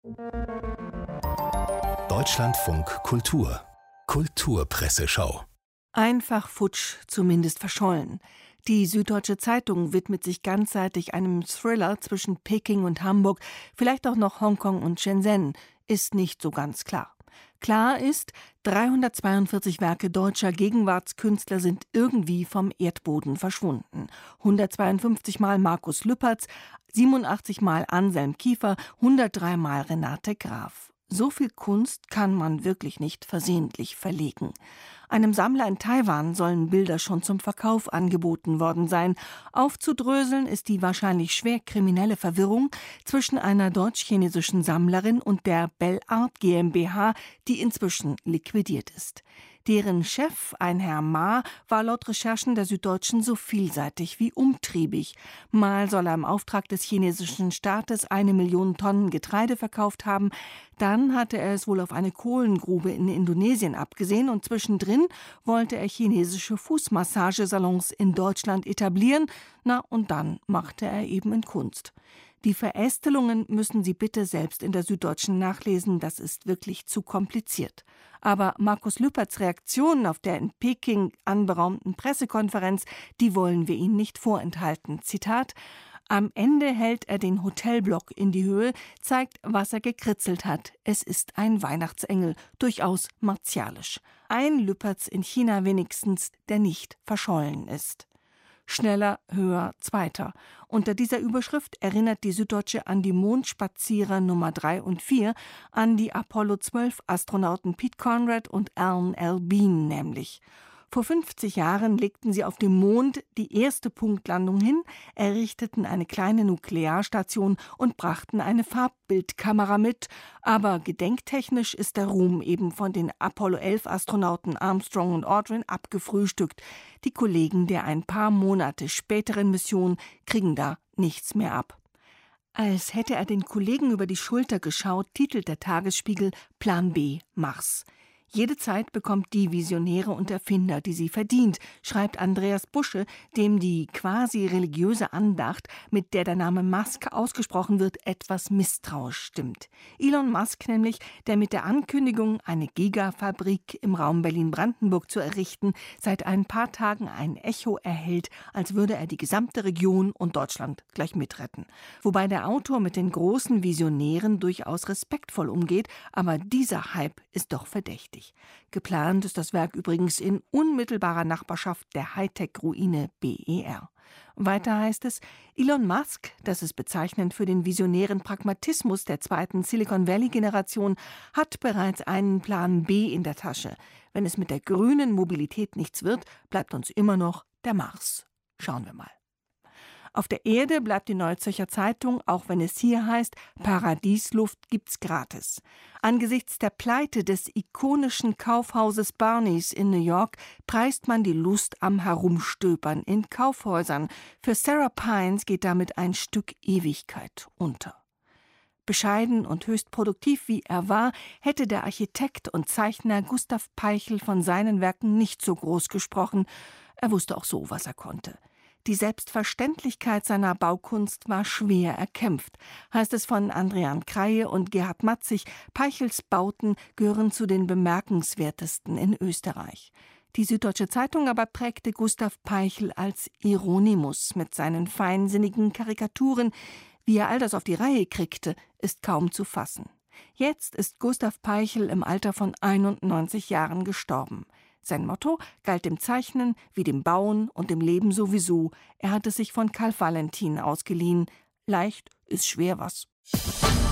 Deutschlandfunk Kultur Kulturpresseschau. Einfach futsch, zumindest verschollen. Die Süddeutsche Zeitung widmet sich ganzseitig einem Thriller zwischen Peking und Hamburg, vielleicht auch noch Hongkong und Shenzhen, ist nicht so ganz klar. Klar ist, 342 Werke deutscher Gegenwartskünstler sind irgendwie vom Erdboden verschwunden. 152 Mal Markus Lüpertz, 87 Mal Anselm Kiefer, 103 Mal Renate Graf. So viel Kunst kann man wirklich nicht versehentlich verlegen. Einem Sammler in Taiwan sollen Bilder schon zum Verkauf angeboten worden sein. Aufzudröseln ist die wahrscheinlich schwer kriminelle Verwirrung zwischen einer deutsch-chinesischen Sammlerin und der Bell Art GmbH, die inzwischen liquidiert ist. Deren Chef, ein Herr Ma, war laut Recherchen der Süddeutschen so vielseitig wie umtriebig. Mal soll er im Auftrag des chinesischen Staates 1 Million Tonnen Getreide verkauft haben, dann hatte er es wohl auf eine Kohlengrube in Indonesien abgesehen und zwischendrin wollte er chinesische Fußmassagesalons in Deutschland etablieren, und dann machte er eben in Kunst. Die Verästelungen müssen Sie bitte selbst in der Süddeutschen nachlesen, das ist wirklich zu kompliziert. Aber Markus Lüpertz' Reaktionen auf der in Peking anberaumten Pressekonferenz, die wollen wir Ihnen nicht vorenthalten. Zitat: Am Ende hält er den Hotelblock in die Höhe, zeigt, was er gekritzelt hat. Es ist ein Weihnachtsengel, durchaus martialisch. Ein Lüpertz in China wenigstens, der nicht verschollen ist. Schneller, höher, zweiter. Unter dieser Überschrift erinnert die Süddeutsche an die Mondspazierer Nummer 3 und 4, an die Apollo-12-Astronauten Pete Conrad und Alan L. Bean nämlich. Vor 50 Jahren legten sie auf dem Mond die erste Punktlandung hin, errichteten eine kleine Nuklearstation und brachten eine Farbbildkamera mit. Aber gedenktechnisch ist der Ruhm eben von den Apollo-11-Astronauten Armstrong und Aldrin abgefrühstückt. Die Kollegen der ein paar Monate späteren Mission kriegen da nichts mehr ab. Als hätte er den Kollegen über die Schulter geschaut, titelt der Tagesspiegel Plan B Mars. Jede Zeit bekommt die Visionäre und Erfinder, die sie verdient, schreibt Andreas Busche, dem die quasi religiöse Andacht, mit der der Name Musk ausgesprochen wird, etwas misstrauisch stimmt. Elon Musk nämlich, der mit der Ankündigung, eine Gigafabrik im Raum Berlin-Brandenburg zu errichten, seit ein paar Tagen ein Echo erhält, als würde er die gesamte Region und Deutschland gleich mitretten. Wobei der Autor mit den großen Visionären durchaus respektvoll umgeht, aber dieser Hype ist doch verdächtig. Geplant ist das Werk übrigens in unmittelbarer Nachbarschaft der Hightech-Ruine BER. Weiter heißt es, Elon Musk, das ist bezeichnend für den visionären Pragmatismus der zweiten Silicon Valley-Generation, hat bereits einen Plan B in der Tasche. Wenn es mit der grünen Mobilität nichts wird, bleibt uns immer noch der Mars. Schauen wir mal. Auf der Erde bleibt die Neue Zürcher Zeitung, auch wenn es hier heißt, Paradiesluft gibt's gratis. Angesichts der Pleite des ikonischen Kaufhauses Barneys in New York preist man die Lust am Herumstöbern in Kaufhäusern. Für Sarah Pines geht damit ein Stück Ewigkeit unter. Bescheiden und höchst produktiv wie er war, hätte der Architekt und Zeichner Gustav Peichel von seinen Werken nicht so groß gesprochen. Er wusste auch so, was er konnte. Die Selbstverständlichkeit seiner Baukunst war schwer erkämpft, heißt es von Andrian Kreie und Gerhard Matzig. Peichels Bauten gehören zu den bemerkenswertesten in Österreich. Die Süddeutsche Zeitung aber prägte Gustav Peichel als Hieronymus mit seinen feinsinnigen Karikaturen. Wie er all das auf die Reihe kriegte, ist kaum zu fassen. Jetzt ist Gustav Peichel im Alter von 91 Jahren gestorben. Sein Motto galt dem Zeichnen wie dem Bauen und dem Leben sowieso. Er hat es sich von Karl Valentin ausgeliehen. Leicht ist schwer was.